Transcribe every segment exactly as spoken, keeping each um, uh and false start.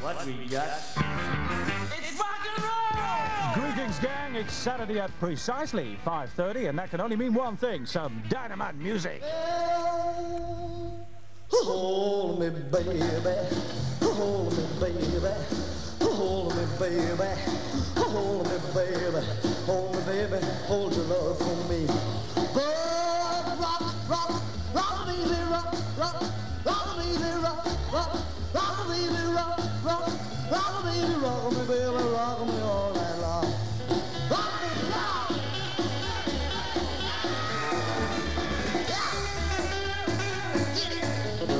what we got. It's rock and roll! Greetings, gang. It's Saturday at precisely five thirty, and that can only mean one thing, some dynamite music. Hold me, baby. Hold me, baby. Hold me, baby. Hold me, baby. Hold me, baby. Hold your love for me. But rock, rock, rock me, rock, rock, rock me, rock, rock, rock me, rock, rock, rock me, rock me, baby, rock me all night long. Rock me, rock. Yeah. Get it.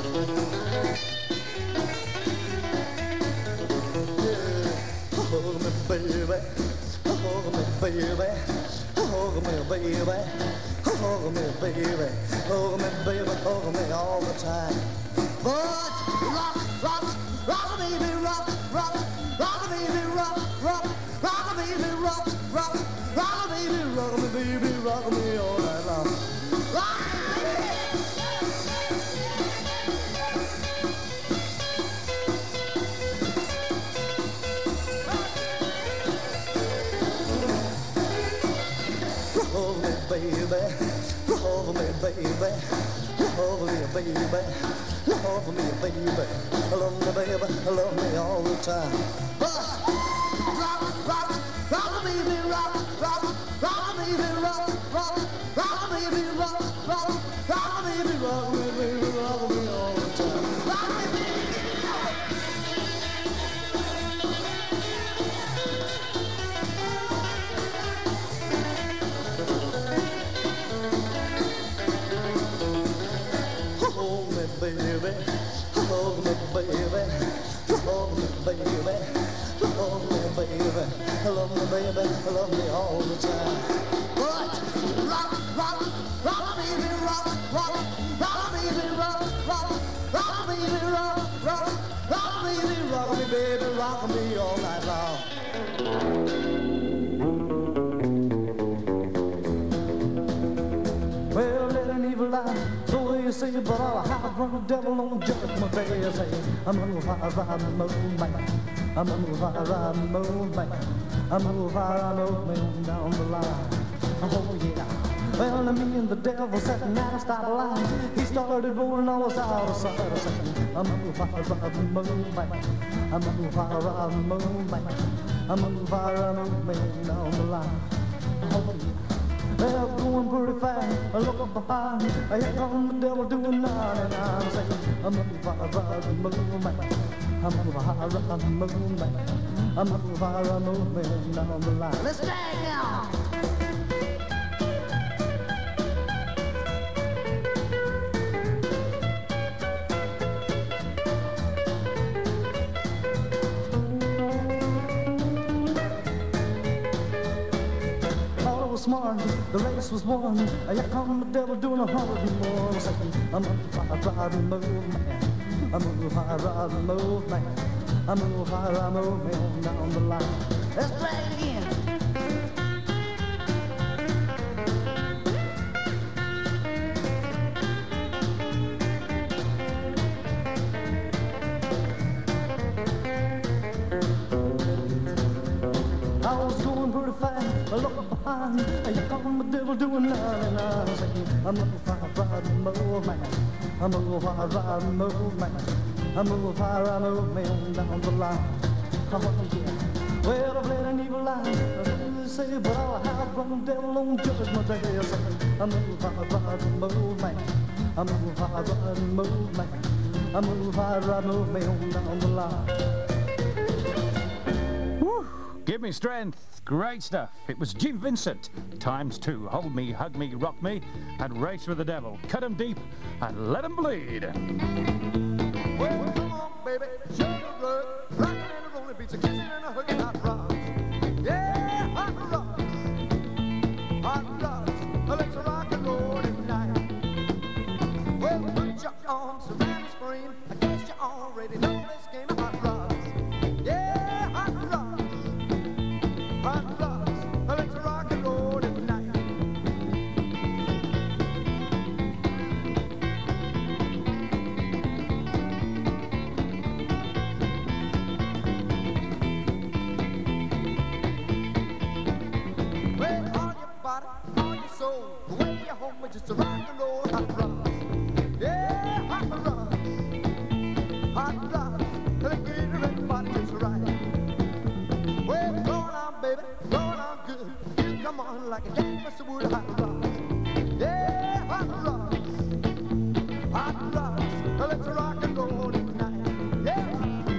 Hold me, baby. Hold me, baby. Hold me, baby. Hold me, baby. Hold me, baby. Hold me all the time. But rock, rock, rock, baby, rock, rock, rock, baby, rock, rock, rock, baby, rock, rock, rock, baby, rock me, baby, rock me all night long. Rock me, hold me, baby. Hold me, baby. Hold me, baby. Love me, baby. Love me, baby. Love me all the time. Rock, rock, rock, rock, baby, rock, rock, rock, baby, rock, rock, rock, baby, rock, rock, rock, baby, rock me, baby, rock me all the time. Rock me, baby. Hold me, baby. Hold me, baby. Hold me, baby. Hold me, baby. Love me, baby. Love me all the time. But rock, rock, rock, baby, rock, rock, rock, baby, rock, rock, rock, baby, rock, rock, rock, baby, rock me, baby, rock me all night long. Well, let an evil lie, the way you say it, but I'll hide from the devil on judgment day. I say, I'm a move, I ride, move, man. I'm a move, I ride, move, man. I'm a move, I ride, move, man, down the line. Oh, yeah. Well, me and the devil sat and I stopped lying. He started rolling, I was out of sight. I said, I'm a move, I ride, move, man. I'm a move, I ride, move, man. I'm a move, I ride, move, man, down the line. Oh, yeah. Well, going pretty fast, I look up behind, here come the devil doing ninety-nine. I'm saying, I'm a move, I ride, move, man. I'm a move, I ride, move, man. I'm a move, I ride, move, man, down the line. Let's drag now. Smart, the race was won. Here come the devil doing a hundred and more. I'm saying, I'm a fire, ride, move, man. I'm a fire, ride, move, man. I'm a fire, ride, move, man, down the line. Let's play it again. I was going pretty fast, I looked behind, here come the devil doing ninety-nine. I'm saying, I'm a fire, ride, move, man. I'm a fire, ride, move, man. I'm a fire, ride, move, man, down the line. Oh, yeah. Well, I've let an evil lie, they say, but I'll hide from the devil on judgment day. I say, I'm a fire, ride, move, man. I'm a fire, ride, move, man. I'm a fire, ride, move, man, down the line. Give me strength. Great stuff. It was Jim Vincent times two. Hold me, hug me, rock me, and race with the devil. Cut 'em deep and let 'em bleed. Well, come on, baby, show the road. Rockin' and a rollin' beats, a kissin' and a huggin' hot rods. Yeah, hot rods, hot rods. Let's rock and roll tonight. Well, put your arms around the screen. I guess you already know this game of hot rods. Yeah, hot rods, hot rods. Let's rock and roll tonight. hot rods, till they get everybody just right. Well, go on, baby, go on good. You come on like a gang, Mister Wood, hot rods. Yeah, hot rods, hot rods, well, let's rock and roll tonight. Yeah.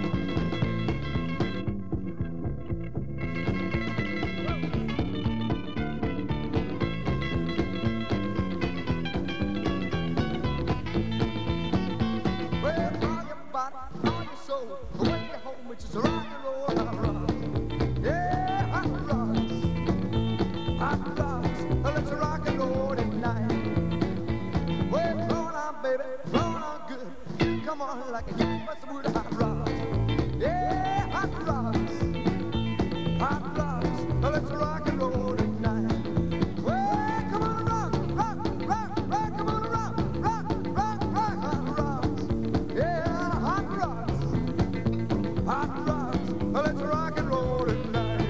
So, when you're home, it's just rock and roll, hot rods. Yeah, hot rods, hot rods, well, let's rock and roll tonight. Well, blow on, baby, blow on good. You come on like a gang, Mister Wood, hot rods. Yeah, hot rods, hot rods, well, let's rock and roll tonight. Well, come on, rock, rock, rock, rock, come on, rock, rock, rock, rock, hot rods. Yeah, hot rods. Hot rods, well, let's rock and roll tonight.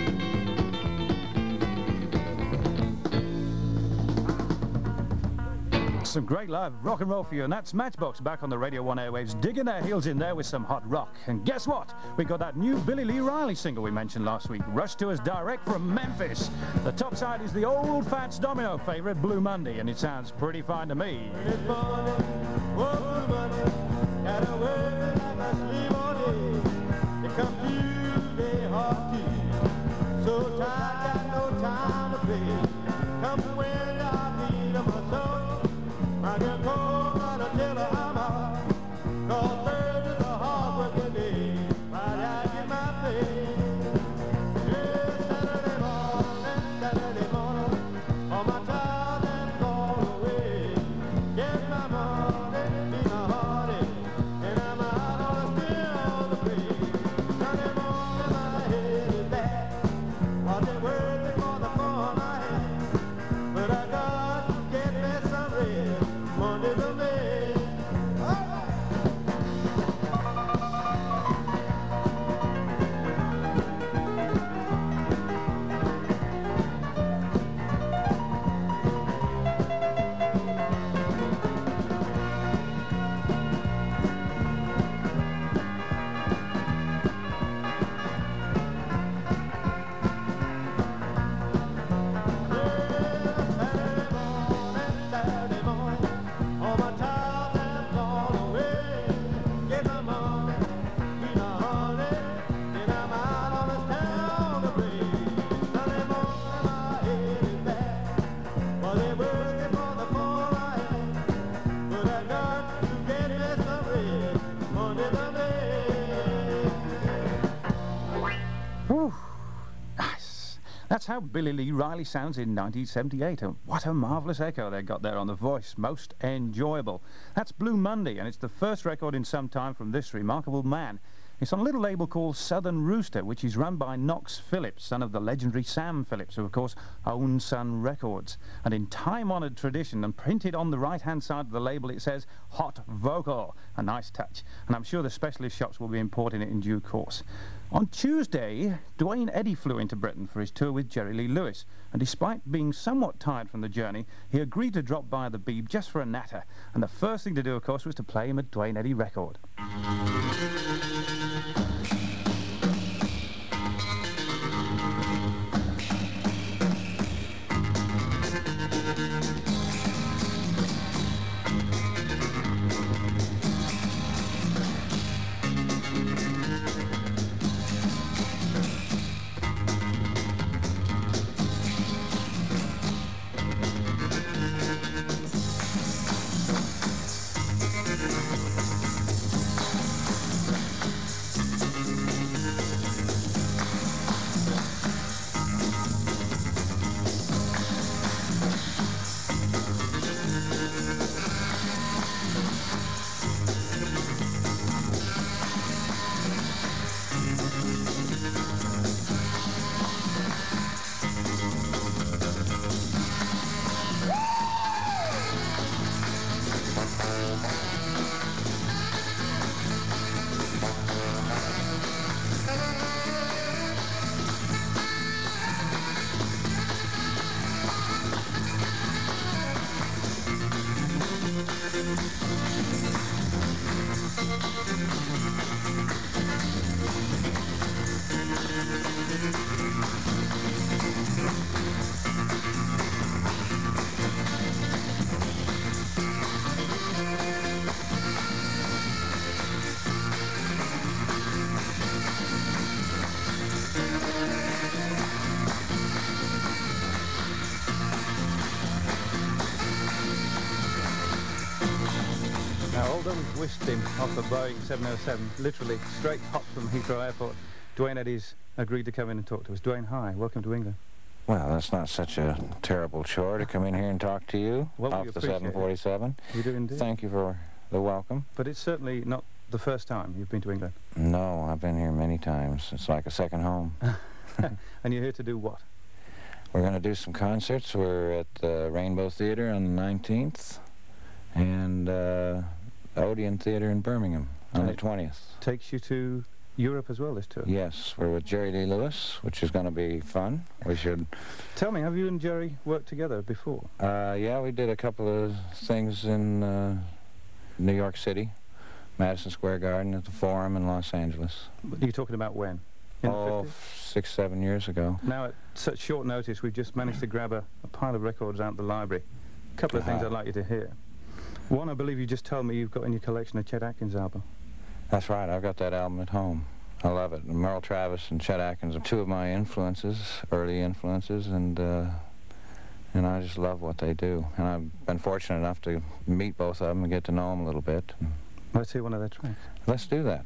Some great live rock and roll for you, and that's Matchbox back on the Radio one airwaves, digging their heels in there with some hot rock. And guess what? We got that new Billy Lee Riley single we mentioned last week, rushed to us direct from Memphis. The top side is the old Fats Domino favorite, Blue Monday, and it sounds pretty fine to me. It's Monday, oh, Blue Monday, gotta work like I sleep on it. It comes Tuesday, hard tea. So tired, got no time to play. Come when I need my soul. I get cold, gotta tell her I'm out. Cause Thursday's a hard working day. Friday I get my pay. Yeah, Saturday morning, Saturday morning, all my child has gone away. Get my money, be my heartache, and I'm out on the still on the play. Sunday morning my head is back, while they working for the phone I had. But I got to get me some rest. Monday the man. All right. That's how Billy Lee Riley sounds in nineteen seventy-eight, and what a marvellous echo they got there on the voice. Most enjoyable. That's Blue Monday, and it's the first record in some time from this remarkable man. It's on a little label called Southern Rooster, which is run by Knox Phillips, son of the legendary Sam Phillips, who of course owns Sun Records. And in time-honoured tradition, and printed on the right-hand side of the label, it says Hot Vocal. A nice touch. And I'm sure the specialist shops will be importing it in due course. On Tuesday, Duane Eddy flew into Britain for his tour with Jerry Lee Lewis, and despite being somewhat tired from the journey, he agreed to drop by the Beeb just for a natter. And the first thing to do, of course, was to play him a Duane Eddy record. Fulham whisked him off a Boeing seven oh seven, literally straight hot from Heathrow Airport. Dwayne Eddy's agreed to come in and talk to us. Dwayne, hi, welcome to England. Well, that's not such a terrible chore to come in here and talk to you Well, off we the appreciate seven forty-seven. it. You do indeed. Thank you for the welcome. But it's certainly not the first time you've been to England. No, I've been here many times. It's like a second home. And you're here to do what? We're going to do some concerts. We're at the Rainbow Theatre on the nineteenth and uh, Odeon Theatre in Birmingham on And the it twentieth. Takes you to Europe as well, this tour. Yes, we're with Jerry Lee Lewis, which is going to be fun. We should... Tell me, have you and Jerry worked together before? Uh, yeah, we did a couple of things in uh, New York City, Madison Square Garden, at the Forum in Los Angeles. You're talking about when? In oh, the fifties? six, seven years ago. Now, at such short notice, we've just managed to grab a, a pile of records out the library. A couple of things Uh-huh. I'd like you to hear. One, I believe you just told me you've got in your collection a Chet Atkins album. That's right, I've got that album at home. I love it. And Merle Travis and Chet Atkins are two of my influences, early influences, and uh, and I just love what they do. And I've been fortunate enough to meet both of them and get to know them a little bit. Let's hear one of their tracks. Let's do that.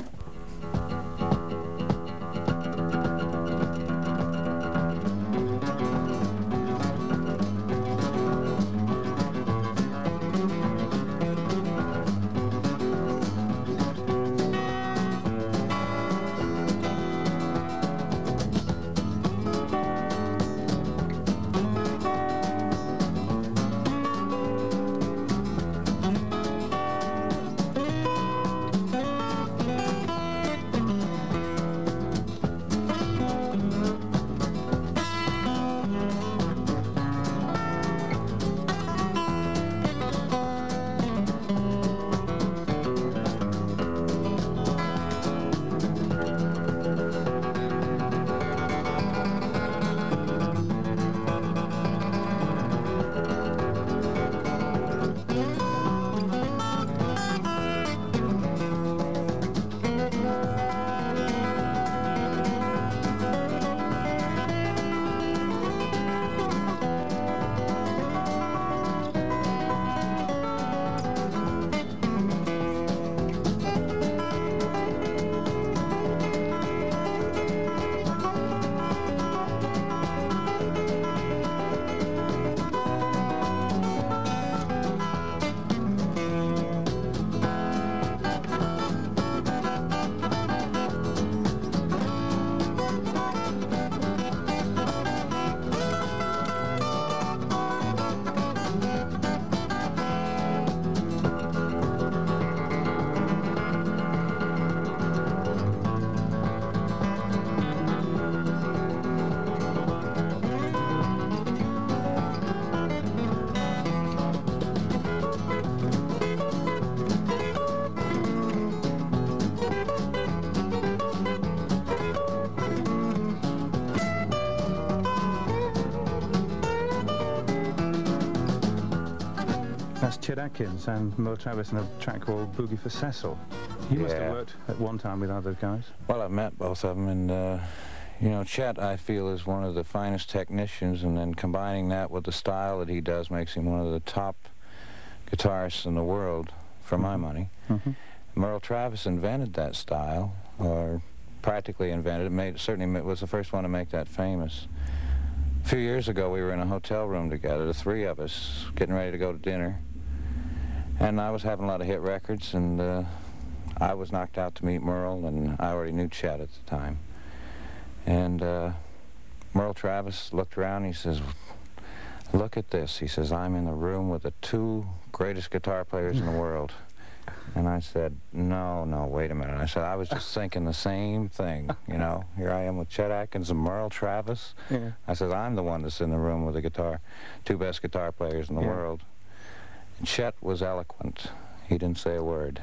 That's Chet Atkins and Merle Travis in a track called Boogie for Cecil. You must Yeah. have worked at one time with other guys. Well, I've met both of them, and, uh, you know, Chet, I feel, is one of the finest technicians, and then combining that with the style that he does makes him one of the top guitarists in the world, for my money. Mm-hmm. Merle Travis invented that style, or practically invented it, made, certainly ma- was the first one to make that famous. A few years ago, we were in a hotel room together, the three of us, getting ready to go to dinner, and I was having a lot of hit records, and uh, I was knocked out to meet Merle, and I already knew Chet at the time. And uh, Merle Travis looked around, and he says, "Look at this." He says, "I'm in the room with the two greatest guitar players in the world." And I said, no, no, wait a minute. I said, I was just thinking the same thing, you know. Here I am with Chet Atkins and Merle Travis. Yeah. I said, I'm the one that's in the room with the guitar, two best guitar players in the Yeah. world. And Chet was eloquent. He didn't say a word.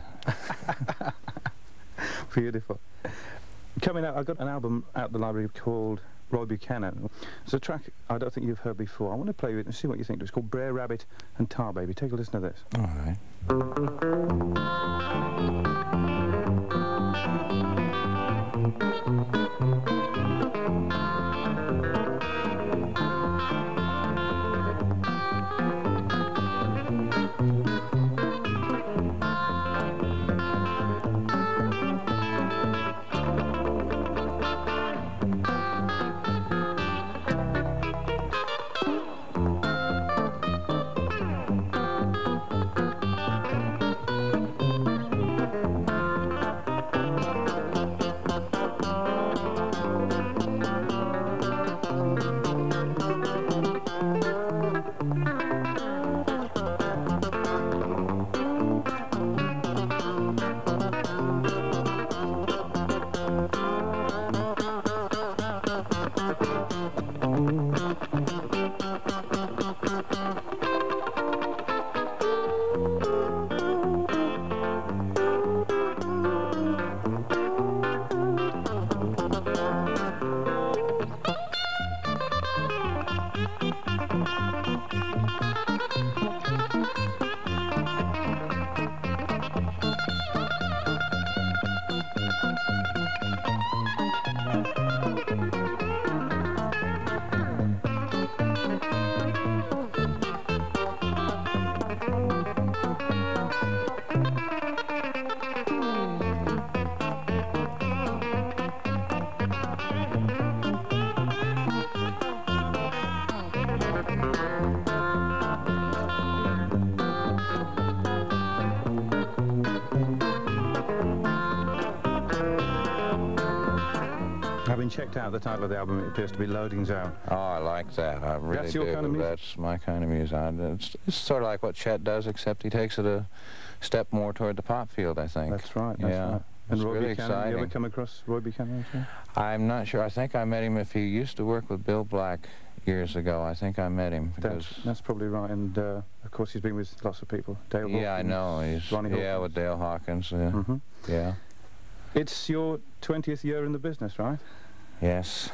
Beautiful. Coming out, I've got an album out the library called Roy Buchanan. It's a track I don't think you've heard before. I want to play with it and see what you think. It's called Brer Rabbit and Tar Baby. Take a listen to this. All right. Having checked out the title of the album, it appears to be Loading Zone. Oh, I like that. I really That's your do. kind of music? That's my kind of music. I, it's, it's sort of like what Chet does, except he takes it a step more toward the pop field, I think. That's right, that's yeah. right. And It's Roy really Buchanan, exciting. you ever come across Roy Buchanan? Too? I'm not sure. I think I met him if he used to work with Bill Black years ago. I think I met him because... That's, that's probably right, and uh, of course he's been with lots of people. Dale yeah, I Hawkins, know. He's Ronnie yeah, Hawkins. with Dale Hawkins. Yeah. Mm-hmm. Yeah. It's your twentieth year in the business, right? Yes.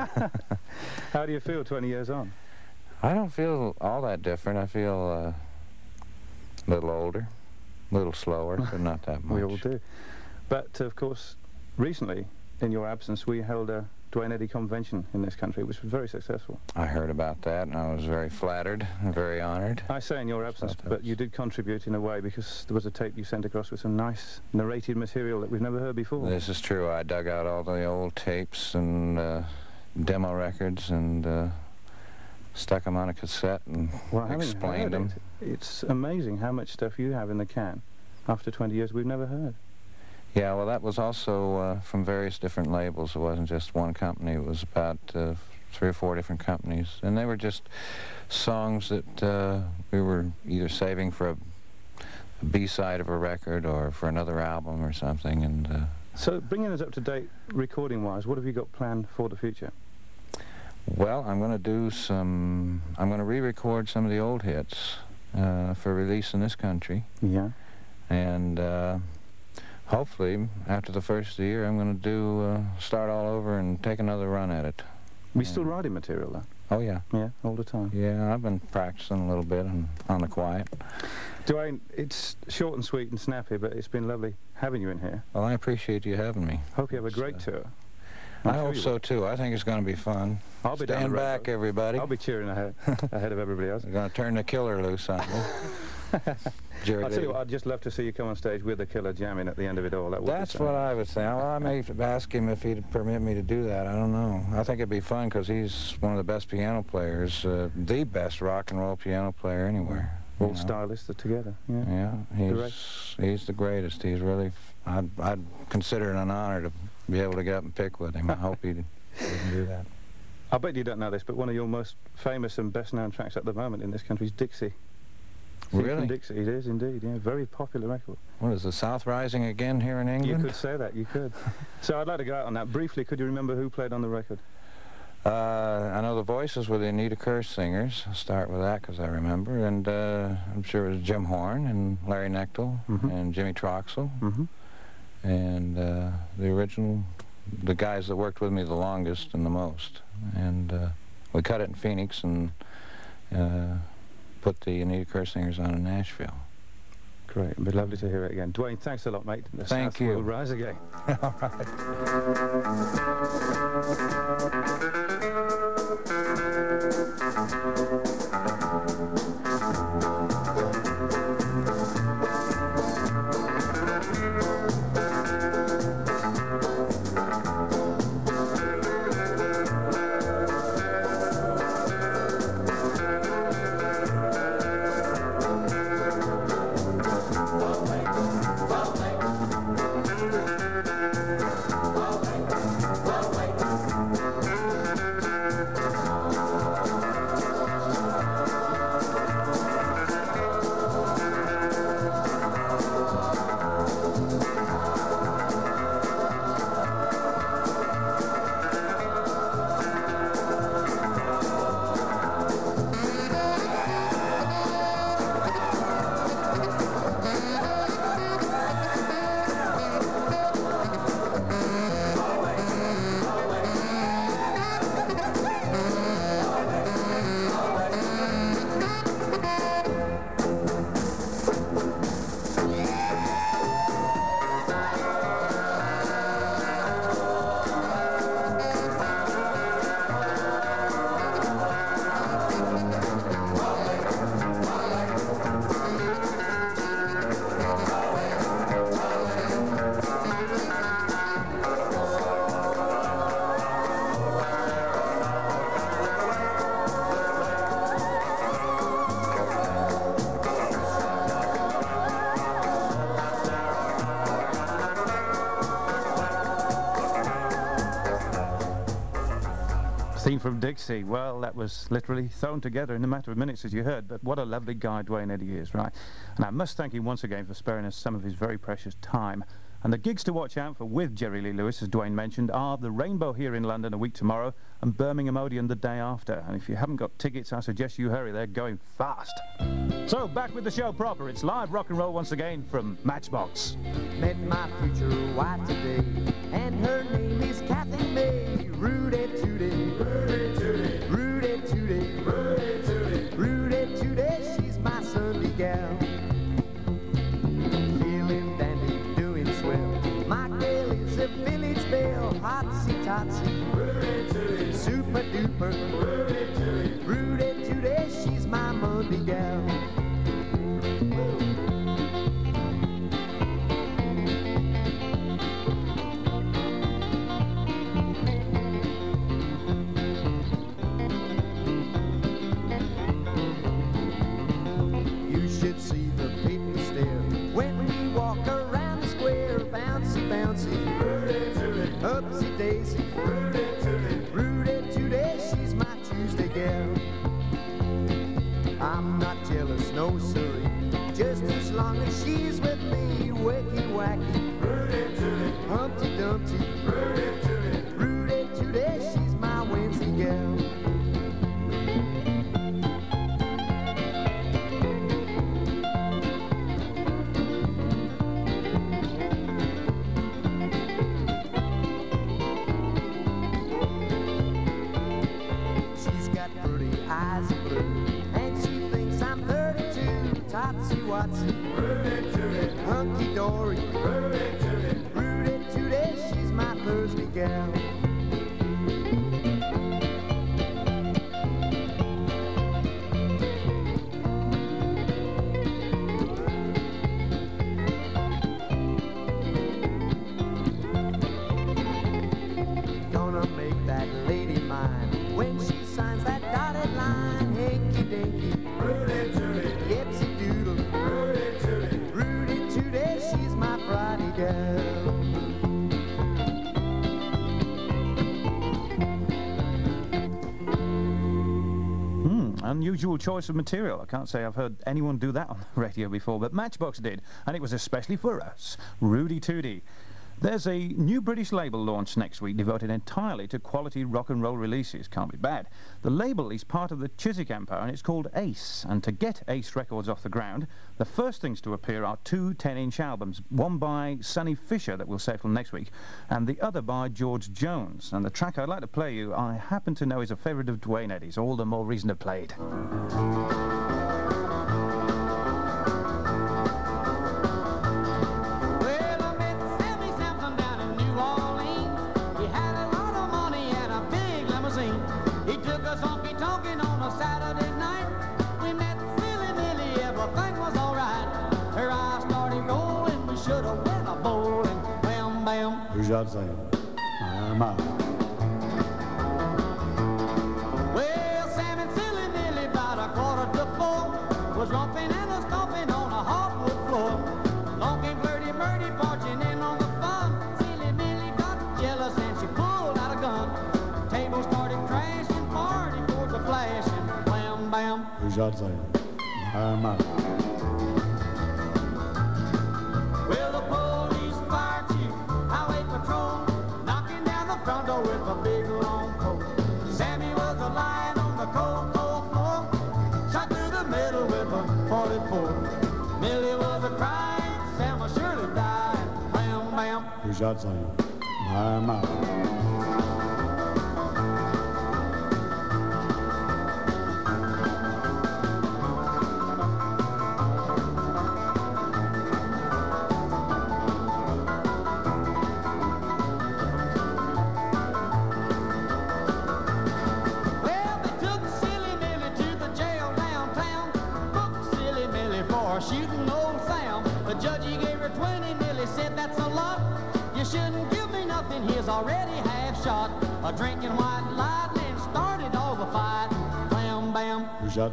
How do you feel twenty years on? I don't feel all that different. I feel uh, a little older, a little slower, but not that much. We all do. But, of course, recently, in your absence, we held a Duane Eddy convention in this country, which was very successful. I heard about that, and I was very flattered and very honored. I say in your absence, Thought that but was- you did contribute in a way, because there was a tape you sent across with some nice narrated material that we've never heard before. This is true. I dug out all the old tapes and uh, demo records and uh, stuck them on a cassette and Well, having explained heard them. It, it's amazing how much stuff you have in the can after twenty years we've never heard. Yeah, well, that was also uh, from various different labels. It wasn't just one company. It was about uh, three or four different companies. And they were just songs that uh, we were either saving for a, a B-side of a record or for another album or something. And uh, So, bringing us up to date recording-wise, what have you got planned for the future? well, I'm going to do some... I'm going to re-record some of the old hits uh, for release in this country. Yeah. And... Uh, hopefully, after the first year, I'm going to do uh, start all over and take another run at it. We still writing material, though? Oh, yeah. Yeah, all the time. Yeah, I've been practicing a little bit and on the quiet. Duane, it's short and sweet and snappy, but it's been lovely having you in here. Well, I appreciate you having me. Hope you have a It's, great uh, tour. I I'm sure hope you so, will. too. I think it's going to be fun. I'll be down Stand the road, back, though. everybody. I'll be cheering ahead, ahead of everybody else. We're going to turn the killer loose on you. Jerry I'll tell you Lee. what, I'd just love to see you come on stage with the Killer jamming at the end of it all. That would be That's something. what I would say. Well, I may ask him if he'd permit me to do that. I don't know. I think it'd be fun because he's one of the best piano players, uh, the best rock and roll piano player anywhere. you All know. stylists are together. Yeah. Yeah, he's Great. he's the greatest. He's really. F I'd I'd consider it an honor to be able to get up and pick with him. I hope he'd, he can do that. I bet you don't know this, but one of your most famous and best-known tracks at the moment in this country is Dixie. Sing from Really? Dixie, it is indeed. Yeah, very popular record. What is the South Rising again here in You England? could say that. You could. So I'd like to go out on that briefly. Could you remember who played on the record? Uh, I know the voices were the Anita Kerr singers. I'll start with that because I remember. And uh, I'm sure it was Jim Horn and Larry Knechtel Mhm. and Jimmy Troxell. Mm-hmm. And uh, the original, the guys that worked with me the longest and the most. And uh, we cut it in Phoenix and uh, put the Anita Kerr singers on in Nashville. Great. It'd be lovely to hear it again. Duane, thanks a lot, mate. The Thank South you. will rise again. All right. Theme from Dixie. Well, that was literally thrown together in a matter of minutes, as you heard, but what a lovely guy Duane Eddy is, right? And I must thank him once again for sparing us some of his very precious time. And the gigs to watch out for with Jerry Lee Lewis, as Duane mentioned, are the Rainbow here in London a week tomorrow and Birmingham Odeon the day after. And if you haven't got tickets, I suggest you hurry. They're going fast. So, back with the show proper. It's live rock and roll once again from Matchbox. Met my future wife today, and her name is Kathy May. Rudy Tooty, Rudy Tooty, Rudy Tooty, Rudy Tooty, Rudy Tooty, she's my Sunday gal. Feeling dandy, doing swell. My gal is a village belle, hotsy totsy, Rudy Tooty, super duper, Rudy Tooty, Rudy Tooty, she's my Monday gal. See the people stare when we walk around the square. Bouncy, bouncy, Rudy Tooty, upsy daisy, Rudy Tooty, Rudy Tooty, she's my Tuesday gal. I'm not jealous, no siree, just as long as she's with me. Wacky, wacky, Rudy Tooty, Humpty Dumpty, Rudy Tooty, Rudy Tooty, she's my Wednesday gal. Eyes are blue, and she thinks I'm thirty-two. Totsy Watsy, Rudy Tooty, hunky dory, Rudy Tooty, Rudy Tooty, she's my Thursday gal. Gonna make that lady mine when she signs that dotted line. Hanky dinky, Rudy Tooty, Yipsy doodle, Rudy Tooty, Rudy Tooty, she's my Friday gal. Hmm, unusual choice of material. I can't say I've heard anyone do that on the radio before, but Matchbox did, and it was especially for us. Rudy Tooty. There's a new British label launched next week devoted entirely to quality rock and roll releases. Can't be bad. The label is part of the Chiswick Empire and it's called Ace. And to get Ace Records off the ground, the first things to appear are two ten-inch albums, one by Sonny Fisher that we'll save till next week, and the other by George Jones. And the track I'd like to play you, I happen to know is a favourite of Duane Eddy's, all the more reason to play it. He took us honky-tonkin' on a Saturday night. We met Philly Millie, everything was alright. Her eyes started rolling, we should've went a bowling. Bam, bam. Well, Sam and Silly Millie, about a quarter to four, was romping and a stomping on a hardwood floor. Long came Flirty Murdy marching in on the fun. Silly Millie got jealous and she pulled out a gun. Table started crashing. Flashing, wham, bam. Well, the police, fire chief, highway patrol, knocking down the front door with a big long coat. Sammy was a lying on the cold, cold floor, shot through the middle with a forty-four. Millie was a crying, Sam was surely dying, wham, bam. Shooting old Sam, the judge he gave her twenty. Millie said that's a lot. You shouldn't give me nothing. He's already half shot. A drinking white lightning started all the fight. Bam, bam.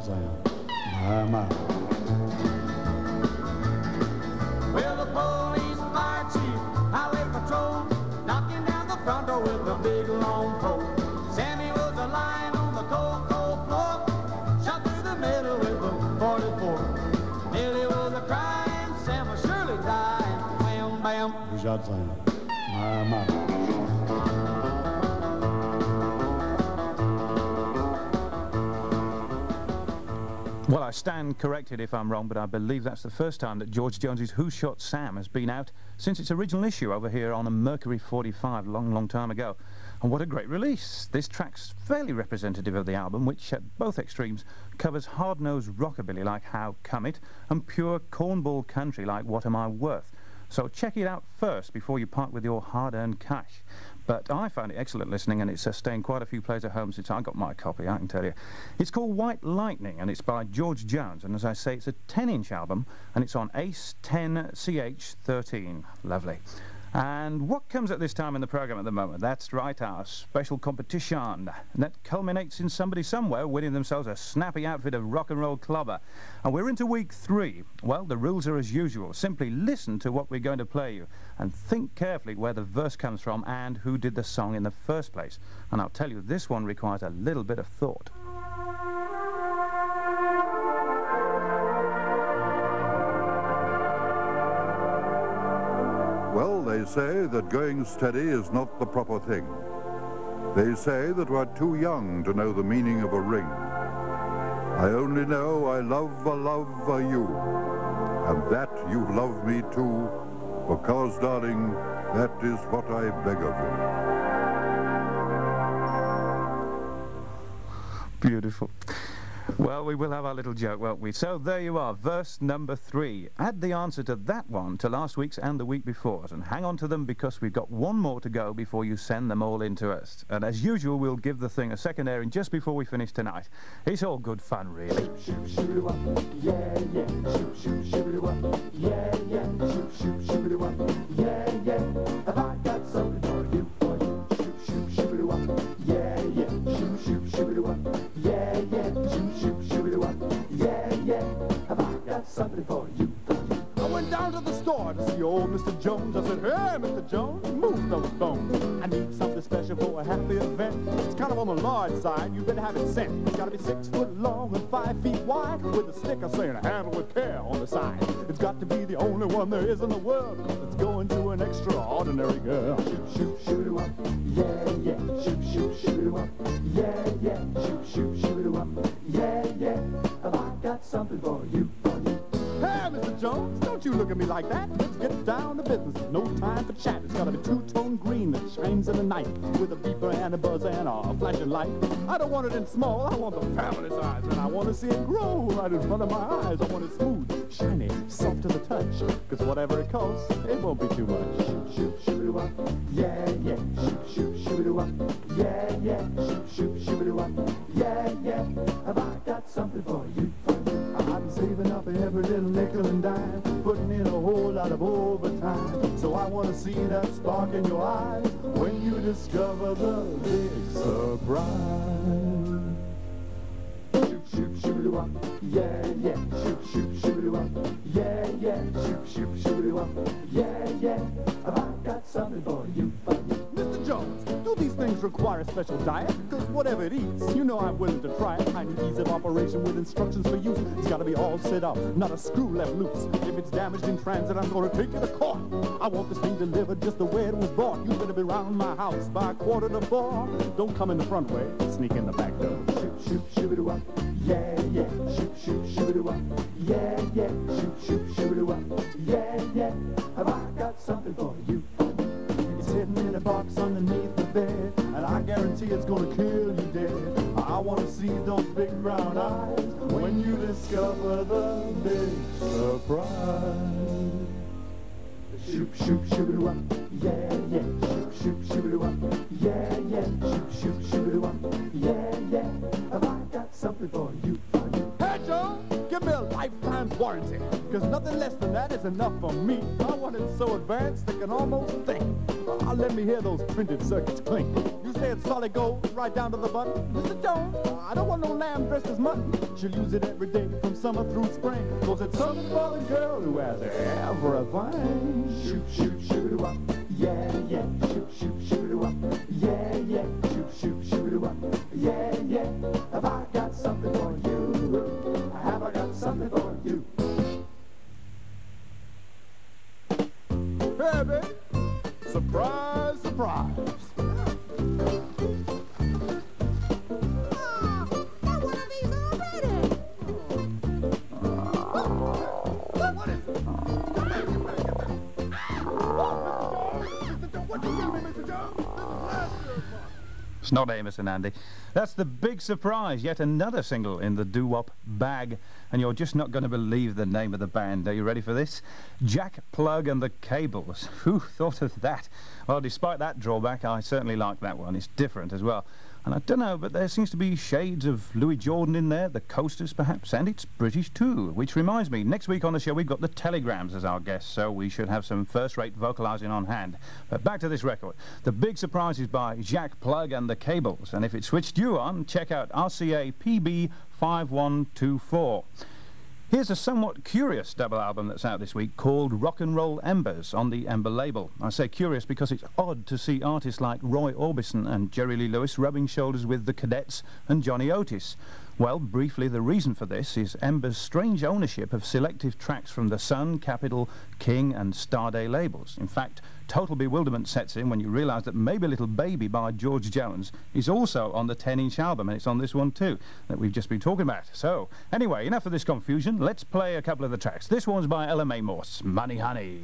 Well, the police, fire chief, highway patrol, knocking down the front door with a big long pole. Sammy was alive. thousand. My, my. Well, I stand corrected if I'm wrong, but I believe that's the first time that George Jones's Who Shot Sam has been out since its original issue over here on a Mercury forty-five, long, long time ago. And what a great release. This track's fairly representative of the album, which at both extremes covers hard-nosed rockabilly like How Come It and pure cornball country like What Am I Worth. So check it out first before you part with your hard-earned cash. But I found it excellent listening, and it's sustained quite a few plays at home since I got my copy, I can tell you. It's called White Lightning, and it's by George Jones, and as I say, it's a ten-inch album, and it's on Ace ten C H thirteen. Lovely. And what comes at this time in the programme at the moment? That's right, our special competition. And that culminates in somebody somewhere winning themselves a snappy outfit of rock and roll clobber. And we're into week three. Well, the rules are as usual. Simply listen to what we're going to play you and think carefully where the verse comes from and who did the song in the first place. And I'll tell you, this one requires a little bit of thought. Well, they say that going steady is not the proper thing. They say that we're too young to know the meaning of a ring. I only know I love a love a you, and that you love me too, because, darling, that is what I beg of you. Beautiful. Well, we will have our little joke, won't we? So there you are, verse number three. Add the answer to that one to last week's and the week before's, and hang on to them because we've got one more to go before you send them all in to us. And as usual, we'll give the thing a second airing just before we finish tonight. It's all good fun, really. Shoot, shoot, up, yeah, yeah. Shoot, shoot, shoot, up, yeah, yeah. Shoot, shoot, shoot, up, yeah, yeah. Have I got something for you, for you? Shoot, shoot, shoot, up, yeah, yeah. Shoot, shoot, shoot, up, yeah, yeah. Shoot, shoot, shoot, up, yeah, yeah. Have I got something for you, for you? I went down to the store to see old Mister Jones. I said, hey, Mister Jones, move those bones. I need something special for a happy event. It's kind of on the large side. You better have it sent. It's got to be six foot long and five feet wide with a sticker saying handle with care on the side. It's got to be the only one there is in the world. It's going to an extraordinary girl. Shoot, shoot, shoot, up, yeah, yeah. Shoot, shoot, shoot, up, yeah, yeah. Shoot, shoot, shoot, up, yeah, yeah. Have I got something for you, for you? Hey, Mister Jones, don't you look at me like that. Let's get down to business. No time for chat. It's got to be two-tone green that shines in the night with a beeper and a buzz and a flashing light. I don't want it in small. I want the family size, and I want to see it grow right in front of my eyes. I want it smooth, shiny, soft to the touch. Because whatever it costs, it won't be too much. Shoot, shoot, shoot, up, yeah, yeah. Shoot, shoot, shoot, up, yeah, yeah. Shoot, shoot, shoot, up, yeah, yeah. Have I got something for you, for you? I've been saving up every little nickel and dime, putting in a whole lot of overtime. So I want to see that spark in your eyes when you discover the big surprise. Shoot, shoot, shoot, up, yeah, yeah. Shoot, shoot, shoot, up, yeah, yeah. Shoot, shoot, shoot, up, yeah, yeah. Have I got something for you, for you? Mister Jones, do these things require a special diet? Because whatever it eats, you know I'm willing to try it. I need ease of operation with instructions for use. It's got to be all set up, not a screw left loose. If it's damaged in transit, I'm going to take you to court. I want this thing delivered just the way it was bought. You better be round my house by a quarter to four. Don't come in the front way, sneak in the back door. Shoot, shoot, shoot, up, yeah, yeah. Shoot, shoot, shoot, up, yeah, yeah. Shoot, shoot, shoot, up, yeah, yeah. Have I got something for you? It's hidden in a box underneath the bed, and I guarantee it's gonna kill you dead. I wanna see those big brown eyes when you discover the big surprise. Shoot, shoot, shoot, up, yeah, yeah. Shoot, shoot, shoot, up, yeah, yeah. Shoot, shoot, shoot, up, yeah, yeah. Have I got something for you, for you? Hey, Joe, give me a lifetime warranty, because nothing less than that is enough for me. I want it so advanced they can almost think. Uh, let me hear those printed circuits clink. You say it's solid gold, right down to the button. Mister Jones, I don't want no lamb dressed as mutton. She'll use it every day from summer through spring, because it's something for the girl who has everything. Shoot, shoot, shoot, up, yeah, yeah. Shoot, shoot, shoot, up, yeah, yeah. Shoot, shoot, shoot, up, yeah, yeah. Have I got something for you? Have I got something for you? Hey, baby, It's not Amos and Andy. That's The Big Surprise, yet another single in the doo-wop bag. And you're just not going to believe the name of the band. Are you ready for this? Jack Plug and the Cables. Who thought of that? Well, despite that drawback, I certainly like that one. It's different as well. And I don't know, but there seems to be shades of Louis Jordan in there, the Coasters perhaps, and it's British too. Which reminds me, next week on the show we've got the Telegrams as our guests, so we should have some first-rate vocalising on hand. But back to this record. The Big Surprise is by Jack Plug and the Cables, and if it switched you on, check out R C A P B five one two four. Here's a somewhat curious double album that's out this week called Rock and Roll Embers on the Ember label. I say curious because it's odd to see artists like Roy Orbison and Jerry Lee Lewis rubbing shoulders with the Cadets and Johnny Otis. Well, briefly, the reason for this is Ember's strange ownership of selective tracks from the Sun, Capitol, King and Starday labels. In fact, total bewilderment sets in when you realise that Maybe Little Baby by George Jones is also on the ten-inch album, and it's on this one too, that we've just been talking about. So, anyway, enough of this confusion. Let's play a couple of the tracks. This one's by Ella Mae Morse, Money Honey.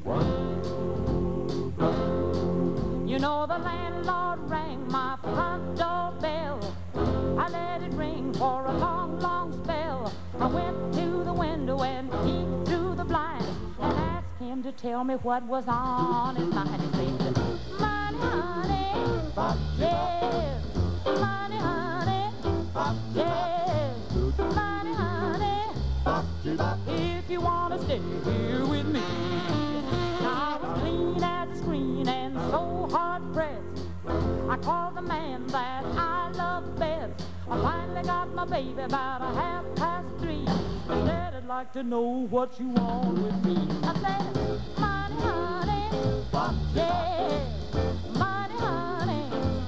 You know the landlord rang my front door bell. I let it ring for a long, long spell. I went to the window and peeked through the blind and asked him to tell me what was on his mind. He said, money, honey, yes, money, honey, yes, money, honey, if you want to stay here with me. Now I was clean as a screen and so hard-pressed. I called the man that I love best. I finally got my baby about a half past three. I said, I'd like to know what you want with me. I said, money, honey, yes, money, honey,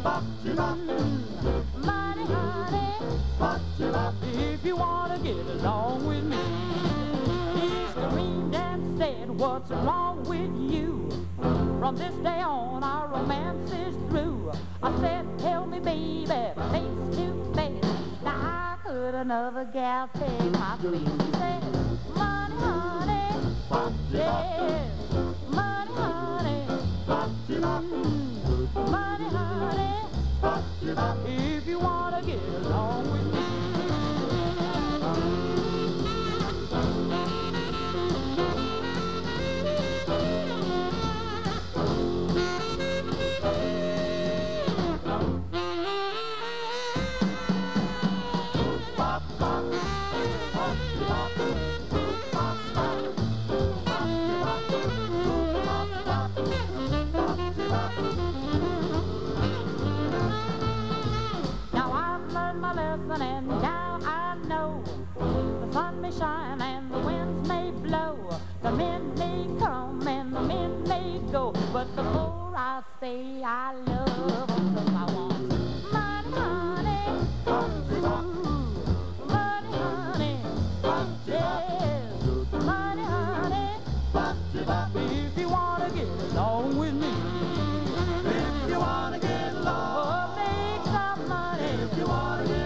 mm, money, honey, if you want to get along with me. He screamed and said, what's wrong with you? From this day on, our romance is through. I said, tell me, baby, face to face. Now, how could another gal take my place? He said, money, honey, yes, money, honey, mm, money, honey, if you want to get along with me. And now I know the sun may shine and the winds may blow, the men may come and the men may go, but before I say I love them, so I want money, honey, ooh, money, honey, yes, money, honey, if you want to get along with me, if you want to get along, make some money, if you want to get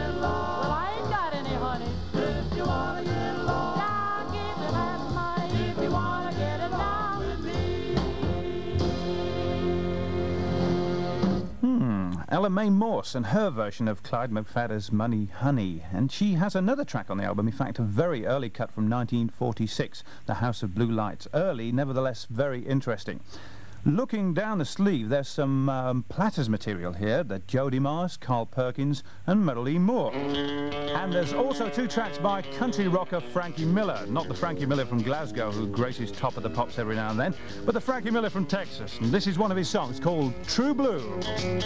Ella Mae Morse and her version of Clyde McPhatters' Money Honey. And she has another track on the album, in fact a very early cut from nineteen forty-six, The House of Blue Lights. Early, nevertheless very interesting. Looking down the sleeve, there's some um, Platters material here, the Jody Mars, Carl Perkins and Merle E. Moore. And there's also two tracks by country rocker Frankie Miller, not the Frankie Miller from Glasgow who graces Top of the Pops every now and then, but the Frankie Miller from Texas. And this is one of his songs called True Blue.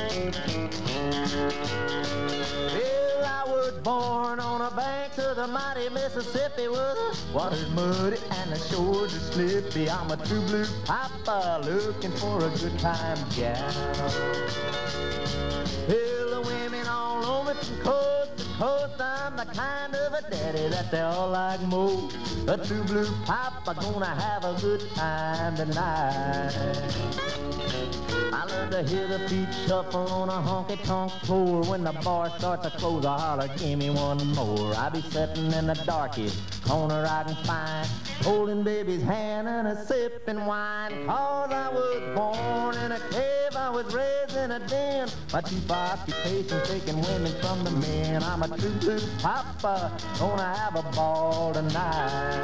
Well, I was born on a bank of the mighty Mississippi where the water's muddy and the shores are slippy. I'm a true blue papa looking for a good time gal. Well, the women all over from coast to coast, I'm the kind of a daddy that they all like most. A true blue papa gonna have a good time tonight. I love to hear the feet shuffle on a honky-tonk floor. When the bar starts to close, I holler, give me one more. I be sitting in the darkest corner I can find, holding baby's hand and a sipping wine. Cause I was born in a cave, I was raised in a den. My chief occupation, taking women from the men. I'm a true blue papa, gonna have a ball tonight.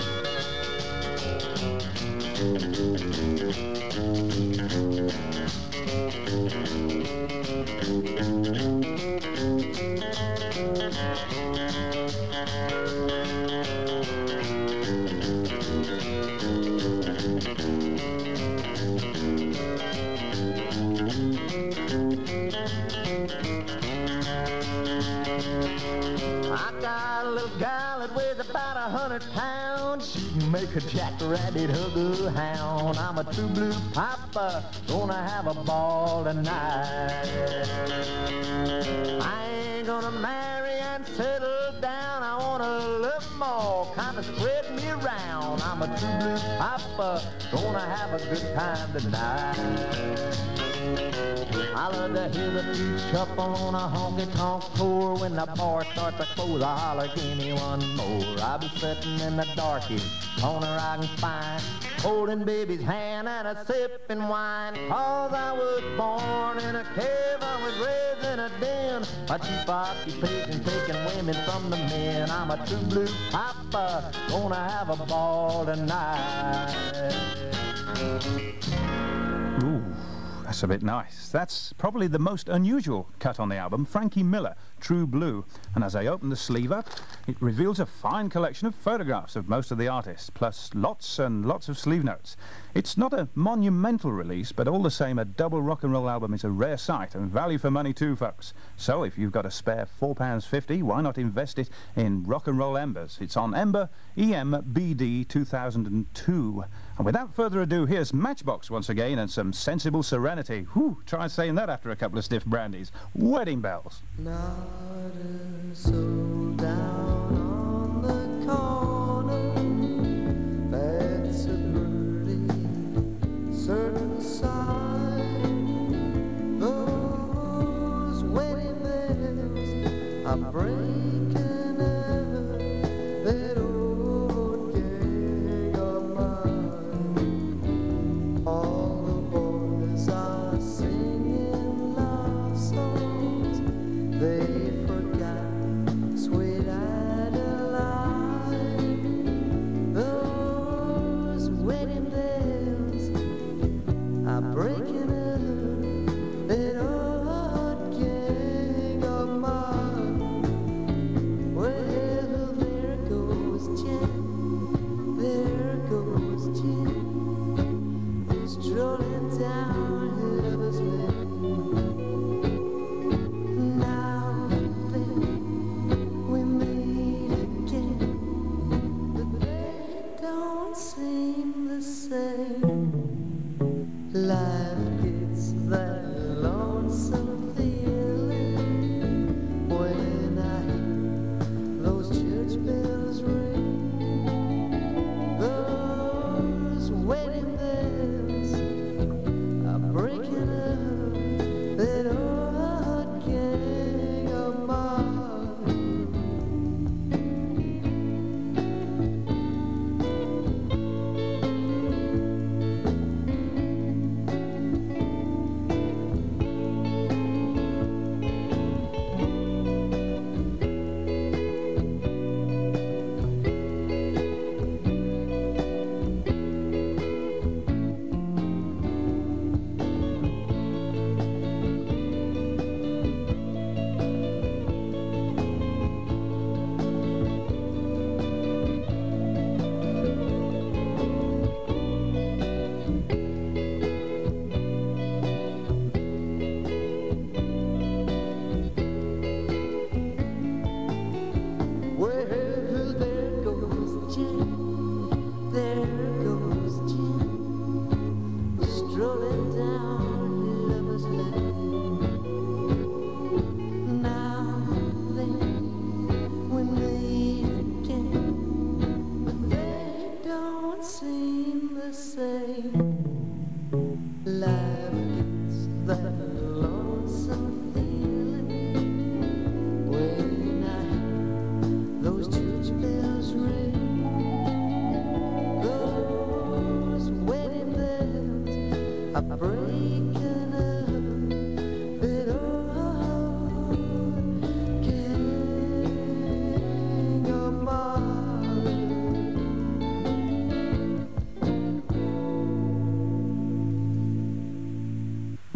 About a hundred pounds, she can make a jackrabbit hug a hound. I'm a true blue papa, gonna have a ball tonight. I ain't gonna marry and settle down. I wanna love them all, kinda spread me around. I'm a true blue papa, gonna have a good time tonight. I love to hear the feet shuffle on a honky-tonk floor. When the bar starts to close, I holler, give me one more. I be sitting in the darkest corner I can find, holding baby's hand and a sipping wine. Cause I was born in a cave, I was raised in a den. My chief occupation, taking women from the men. I'm a true blue papa, gonna have a ball tonight. Ooh. That's a bit nice. That's probably the most unusual cut on the album, Frankie Miller, True Blue. And as I open the sleeve up, it reveals a fine collection of photographs of most of the artists, plus lots and lots of sleeve notes. It's not a monumental release, but all the same, a double rock and roll album is a rare sight and value for money too, folks. So if you've got a spare four pounds fifty, why not invest it in Rock and Roll Embers? It's on Ember E M B D two thousand two. And without further ado, here's Matchbox once again and some sensible serenity. Whew, try saying that after a couple of stiff brandies. Wedding Bells. Not a soul down on the corner, that's a pretty certain sign. Those wedding bells are breaking up that old gang of mine. All the boys are singing love songs. They forgot sweet Adeline. Those wedding bells are breaking up that old gang of mine.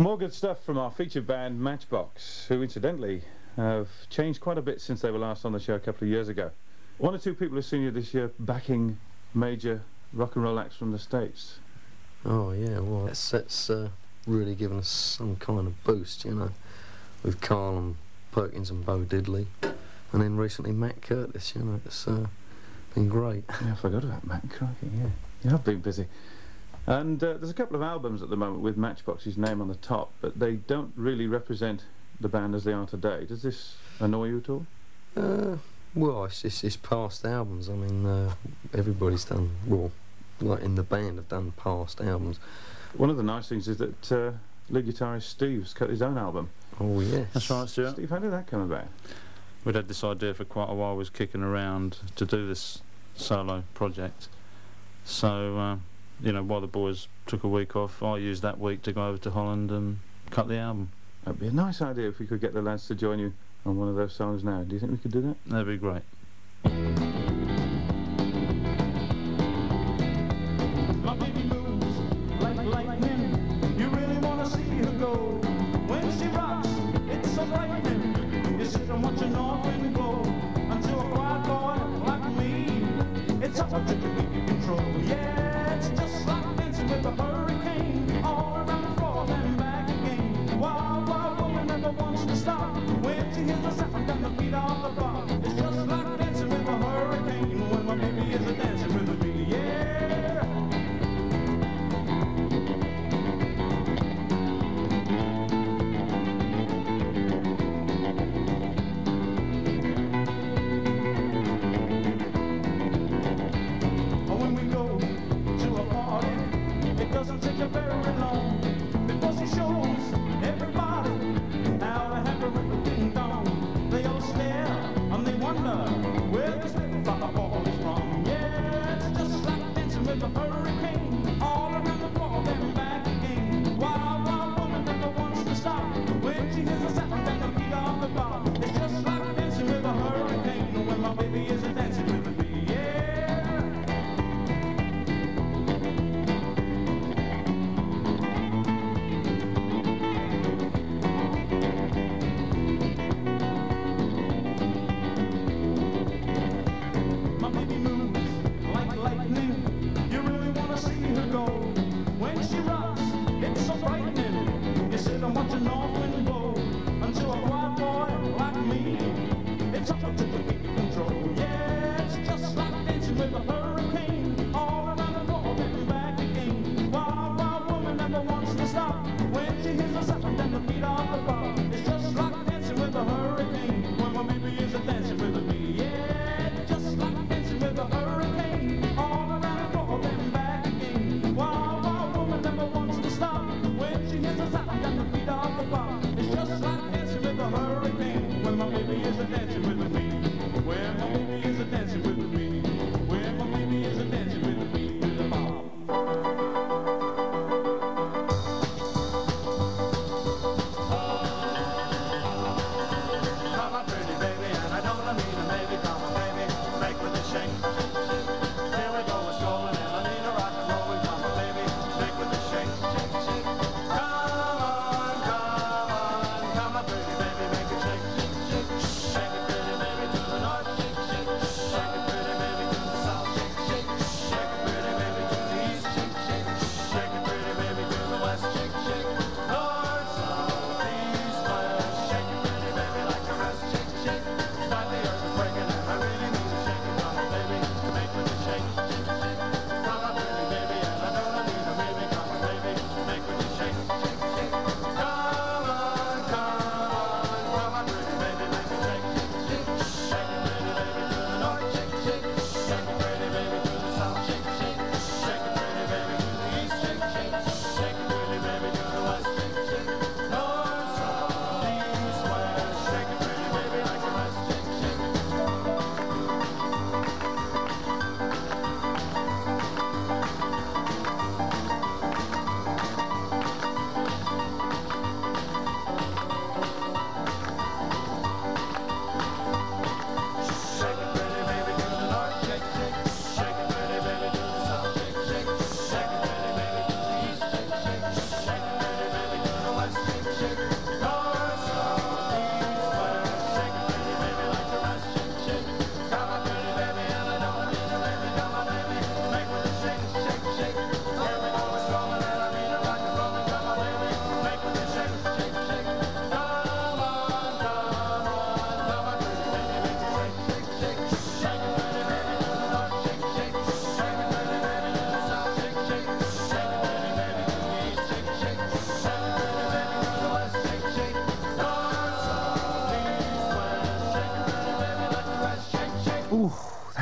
More good stuff from our featured band Matchbox, who incidentally have changed quite a bit since they were last on the show a couple of years ago. One or two people have seen you this year backing major rock and roll acts from the States. Oh yeah, well that's, that's uh, really given us some kind of boost, you know, with Carl and Perkins and Bo Diddley, and then recently Matt Curtis, you know, it's uh, been great. Yeah, I forgot about Matt, crikey, yeah. Yeah, I've been busy. And uh, there's a couple of albums at the moment with Matchbox's name on the top, but they don't really represent the band as they are today. Does this annoy you at all? Uh, well, it's just it's past albums. I mean, uh, everybody's done, well, like in the band have done past albums. One of the nice things is that uh, lead guitarist Steve's cut his own album. Oh, yes. That's right, Stuart. Steve, how did that come about? We'd had this idea for quite a while, was kicking around to do this solo project. So, uh, you know, while the boys took a week off, I used that week to go over to Holland and cut the album. That'd be a nice idea if we could get the lads to join you on one of those songs now. Do you think we could do that? That'd be great. My baby moves like lightning. You really want to see her go. When she rocks, it's so frightening. You sit and watch an north wind blow until a quiet boy like me. It's up to you control. Yeah, it's just like dancing with a hurricane. All around the floor and back again. Wild, wild woman never wants to stop. When she hears the sound and the beat of the bar. It's just like dancing with a hurricane. When my baby is a dancing with me, yeah. When we go to a party, it doesn't take a very long before she shows everybody how to have a rhythm ding dong. They all stare and they wonder where this little flower ball is from. Yeah, it's just like dancing with a hurricane. All around the floor, then back again. Wild, wild woman never wants to stop. When she hears the sound and the beat of the bar, it's just like dancing with a hurricane. When my baby is a dancing with me, yeah. My baby moves like lightning. You really want to see her go. When she rocks, it's so frightening. You sit and watch a north wind blow until a quiet boy like me. It's up to the beat control. Yeah, it's just like dancing with a hurricane. All around the floor and back again. Wild, wild woman never wants to stop. When she hears the sound and the beat of the bar. It's just like dancing with a hurricane. When my baby is a dancing with me, yeah. Just like dancing with a hurricane. All around the floor and back again. Wild, wild woman never wants to stop. When she hears the sound and the beat of the bar. It's just like dancing with a hurricane. When my baby is a dancing with me. Where my baby is a dancing with me. Where my baby is a dancing with me. With a bar. Come on, pretty baby, and I don't mean a maybe. Come on, baby, make with a shake. Here we go, we're strolling, and I need a rock and roll. Come on, baby, make with a shake. Come on, come on, come on, pretty baby, make a shake. Shake it,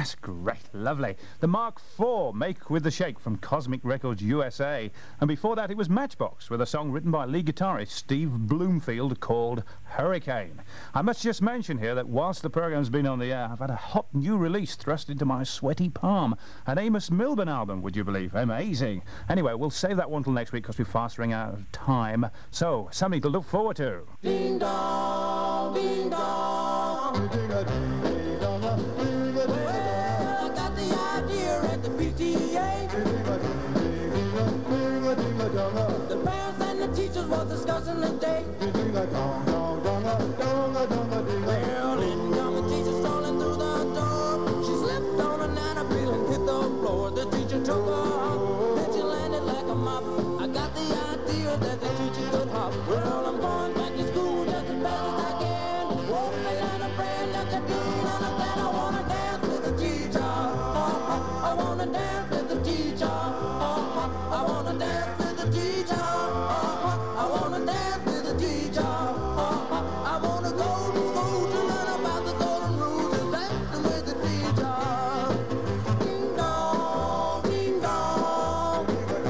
That's great, lovely. The Mark four, Make With The Shake from Cosmic Records U S A. And before that it was Matchbox with a song written by lead guitarist Steve Bloomfield called Hurricane. I must just mention here that whilst the program's been on the air, I've had a hot new release thrust into my sweaty palm. An Amos Milburn album, would you believe? Amazing. Anyway, we'll save that one till next week because we're fast running out of time. So, something to look forward to. Ding dong, ding dong, ding a ding ding dong, ding a ding. Well, I got the idea at the P T A. Ding a ding ding dong, ding a ding a dong. The parents and the teachers were discussing the day. Ding a dong dong dong dong dong ding. Well, in come the teacher strolling through the door. She slipped on a nana peel and hit the floor. The teacher took her hop, then she landed like a mop. I got the idea that the teacher could hop. Well, I'm going back to school just as fast as I can. Walking down a brand new cathedral, and I said I wanna dance with the teacher. Oh, I wanna dance with the teacher. Oh, I wanna dance with the teacher. Oh, I wanna dance with the teacher. Oh, I wanna go to school to learn about the golden rules and dance with the teacher. Ding dong, ding dong.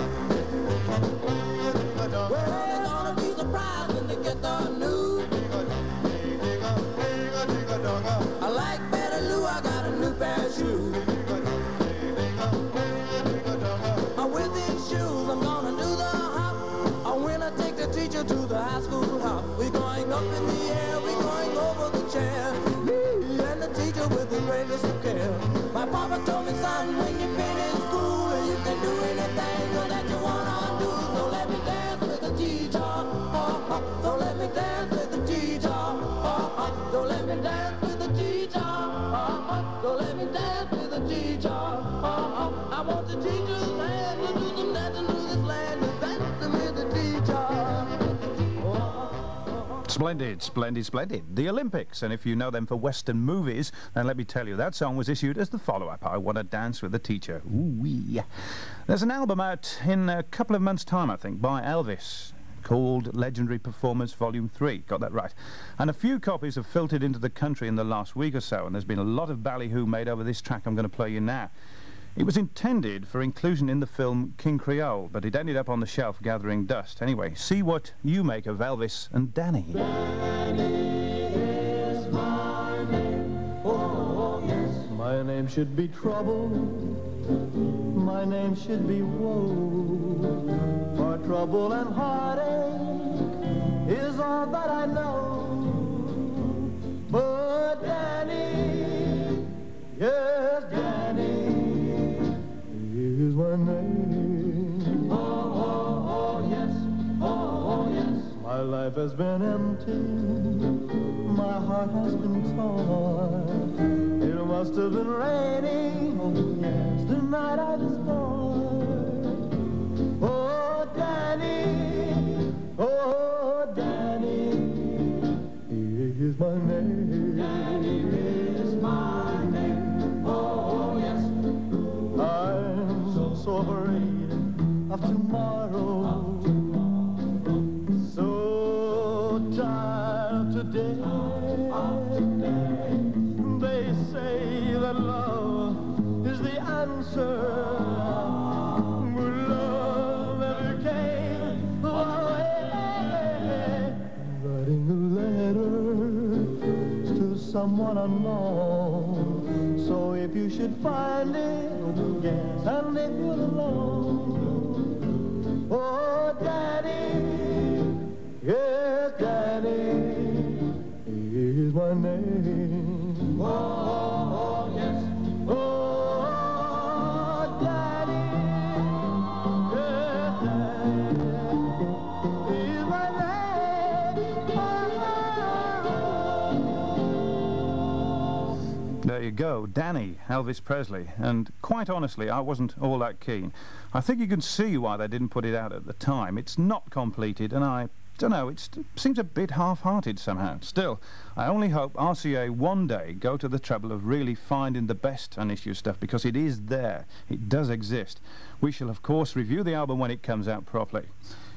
Well, they're gonna be surprised when they get the news. I like Betty Lou, I got a new pair of shoes. Uh, With these shoes, I'm gonna do the hop. Uh, When I take the teacher to the high school hop. We're going up in the air, we're going over the chair. Me and the teacher with the greatest of care. My papa told me, son, when you've been in school, you can do anything that you wanna do. So let me dance with the teacher. Oh, oh, so let me dance with the teacher. Oh, oh, so let me dance with the teacher. Oh, oh, so let me dance with the teacher. Oh, oh, I want the teacher's hand to do some dancing through this land, to dancing with the teacher. Splendid, splendid, splendid. The Olympics, and if you know them for Western movies, then let me tell you, that song was issued as the follow-up, I Want to Dance with the Teacher. Ooh-wee. There's an album out in a couple of months' time, I think, by Elvis, called Legendary Performance Volume three. Got that right. And a few copies have filtered into the country in the last week or so, and there's been a lot of ballyhoo made over this track I'm going to play you now. It was intended for inclusion in the film King Creole, but it ended up on the shelf gathering dust. Anyway, see what you make of Elvis and Danny. Is my name. Oh, yes. My name should be trouble. My name should be woe. For trouble and heartache is all that I know. But Danny, yes, Danny is my name. Oh, oh, oh, yes. Oh, oh, yes. My life has been empty. My heart has been torn. It must have been raining. Oh, yes. The night I was born. Oh, Danny. Oh, Danny is my name. Danny is my name. Oh, yes. I'm so, so afraid of tomorrow. So tired today. They say that love is the answer. But love never came my way. Writing letters to someone unknown. So if you should find it, yes, and if you're alone, oh, Daddy, yes, Daddy is my name. Oh, oh, yes, oh, Daddy, yes, Daddy is my name. There you go, Danny, Elvis Presley. And quite honestly, I wasn't all that keen. I think you can see why they didn't put it out at the time. It's not completed, and I don't know, it seems a bit half-hearted somehow. Still, I only hope R C A one day go to the trouble of really finding the best unissue stuff, because it is there. It does exist. We shall, of course, review the album when it comes out properly.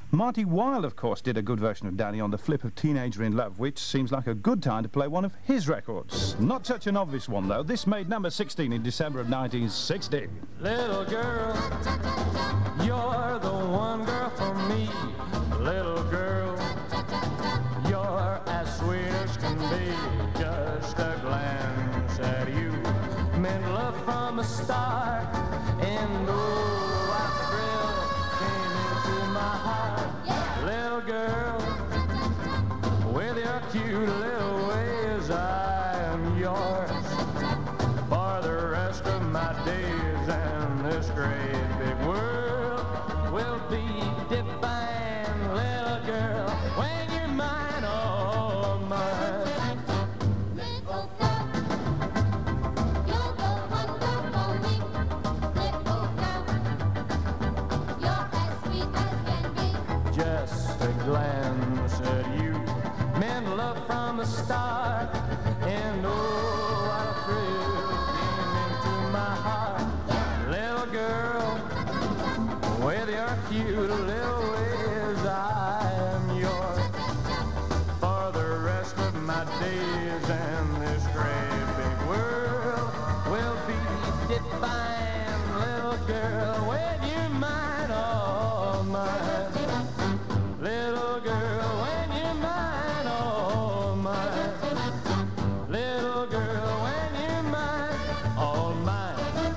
Marty Wilde, of course, did a good version of Danny on the flip of Teenager in Love, which seems like a good time to play one of his records. Not such an obvious one, though. This made number sixteen in December of nineteen sixty. Little girl, you're the one girl for me. Little girl, you're as sweet as can be. Just a glance at you meant love from the start. And oh, what a thrill came into my heart. Yeah. Little girl, with your cute little ways, I am yours for the rest of my days. And this great big world will be divine. Little girl, when you're mine, oh mine. Little girl, you're the one girl for me. Little girl, you're as sweet as can be. Just a glance at you meant love from the start. And oh, what a thrill came into my heart. Little girl, with your cute little ways, I am yours for the rest of my days. And this great big world will be divine. Little girl, when you're mine, oh mine. Little girl, when you're mine, oh mine. Little girl, when you're mine, all mine.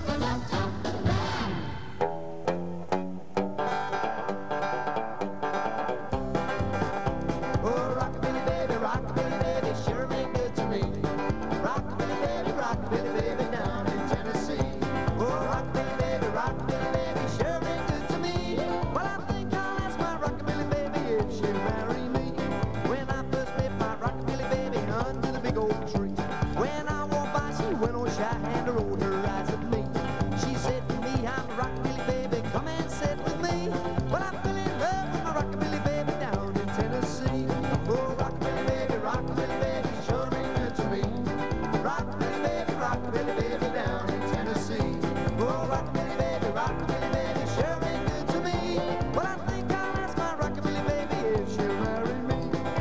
Oh, rockabilly baby, rockabilly baby, sure been good to me. Rockabilly baby, rockabilly baby, down in Tennessee. Oh, rockabilly baby, rockabilly baby, sure been good to me. Well, I think I'll ask my rockabilly baby if she'll marry me. When I first met my rockabilly baby under the big old tree, when I walked by, she went on shy hand to roll her eyes at me. She said to me, I'm a rockabilly baby, come and sit with me. Well, I fell in love with my rockabilly baby down in Tennessee. Oh, rockabilly baby, rockabilly baby, sure been good to me. Rockabilly baby, rockabilly baby, down in Tennessee. Oh, rockabilly baby, rockabilly baby, sure been good to me. Well, I think I'll ask my rockabilly baby if she'll marry me.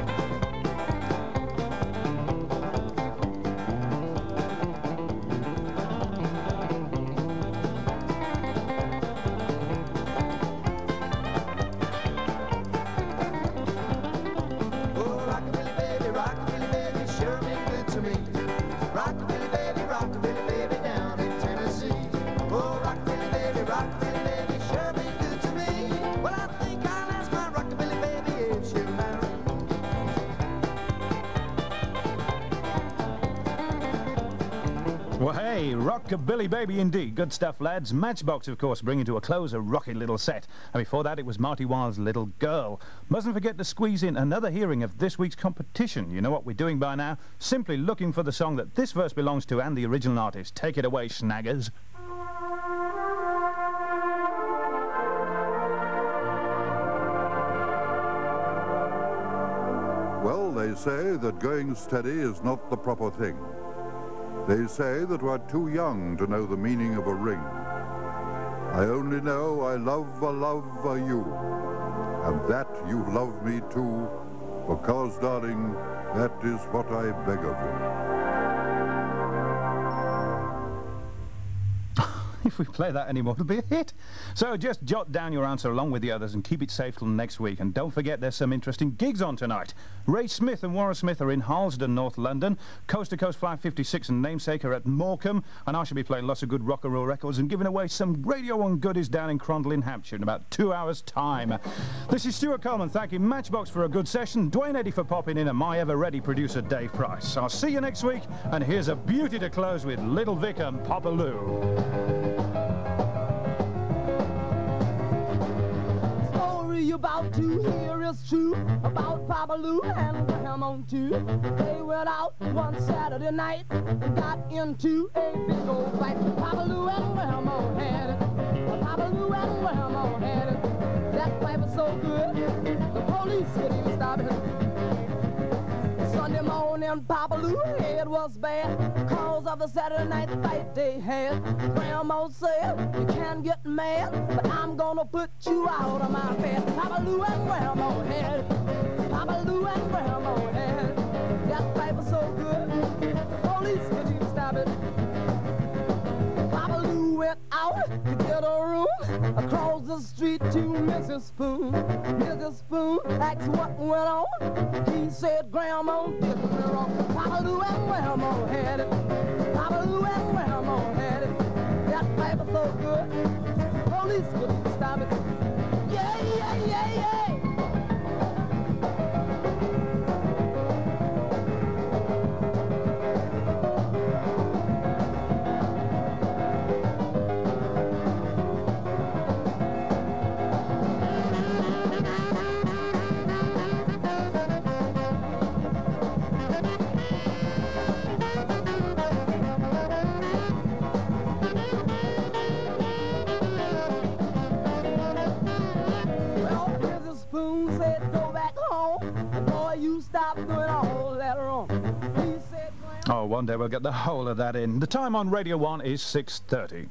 Oh, rockabilly baby, rockabilly baby, sure been good to me. Rockabilly baby, rockabilly baby, down in Tennessee. Oh, rockabilly baby, rockabilly baby, sure been good to me. Well, I think I'll ask my rockabilly baby if she'll marry me. Well, hey, rockabilly baby indeed. Good stuff, lads. Matchbox, of course, bringing to a close a rocking little set. And before that, it was Marty Wilde's Little Girl. Mustn't forget to squeeze in another hearing of this week's competition. You know what we're doing by now? Simply looking for the song that this verse belongs to and the original artist. Take it away, snaggers. Well, they say that going steady is not the proper thing. They say that we're too young to know the meaning of a ring. I only know I love a love a you, and that you love me too, because, darling, that is what I beg of you. If we play that anymore, it'll be a hit. So just jot down your answer along with the others and keep it safe till next week. And don't forget there's some interesting gigs on tonight. Ray Smith and Warren Smith are in Harlesden, North London. Coast to Coast five fifty-six and Namesake are at Morecambe. And I shall be playing lots of good rock and roll records and giving away some Radio one goodies down in Crondall in Hampshire in about two hours' time. This is Stuart Coleman thanking Matchbox for a good session, Dwayne Eddy for popping in, and my ever-ready producer Dave Price. I'll see you next week, and here's a beauty to close with Little Vic and Papa Lou. You're about to hear is true about Papa Lou and Graham on too. They went out one Saturday night and got into a big old fight. Papa Lou and Graham on had it. Papa Lou and Graham on had it. That fight was so good, the police couldn't even stop it. Sunday morning and Papa Lou head was bad cause of the Saturday night fight they had. Grandma said, you can't get mad, but I'm gonna put you out of my bed. Papa Lou and Grandma had, Papa Lou and Grandma had. That fight was so good, police couldn't even stop it. Papa Lou went out to get a room across the street to Missus Spoon. Missus Spoon asked what went on. He said, Grandma did me wrong. Papa Lou and Grandma had it. Papa Lou and Grandma had it. That fight was so good, police couldn't stop it. Yeah, yeah, yeah, yeah. Oh, one day we'll get the whole of that in. The time on Radio one is six thirty.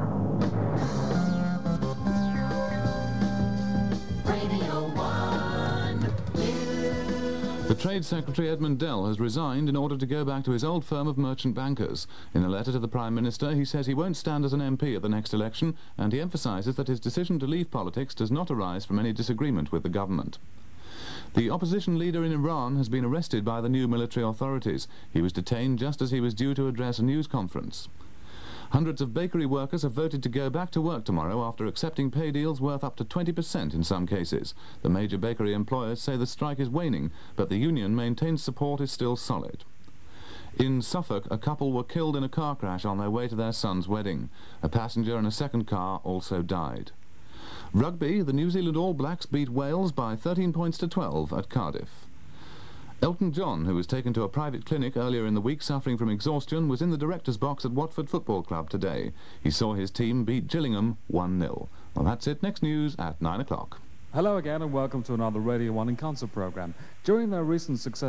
Radio one The Trade Secretary Edmund Dell has resigned in order to go back to his old firm of merchant bankers. In a letter to the Prime Minister, he says he won't stand as an M P at the next election, and he emphasises that his decision to leave politics does not arise from any disagreement with the government. The opposition leader in Iran has been arrested by the new military authorities. He was detained just as he was due to address a news conference. Hundreds of bakery workers have voted to go back to work tomorrow after accepting pay deals worth up to twenty percent in some cases. The major bakery employers say the strike is waning, but the union maintains support is still solid. In Suffolk, a couple were killed in a car crash on their way to their son's wedding. A passenger in a second car also died. Rugby, the New Zealand All Blacks beat Wales by thirteen points to twelve at Cardiff. Elton John, who was taken to a private clinic earlier in the week suffering from exhaustion, was in the director's box at Watford Football Club today. He saw his team beat Gillingham one nil. Well, that's it. Next news at nine o'clock. Hello again and welcome to another Radio one in Concert programme. During their recent success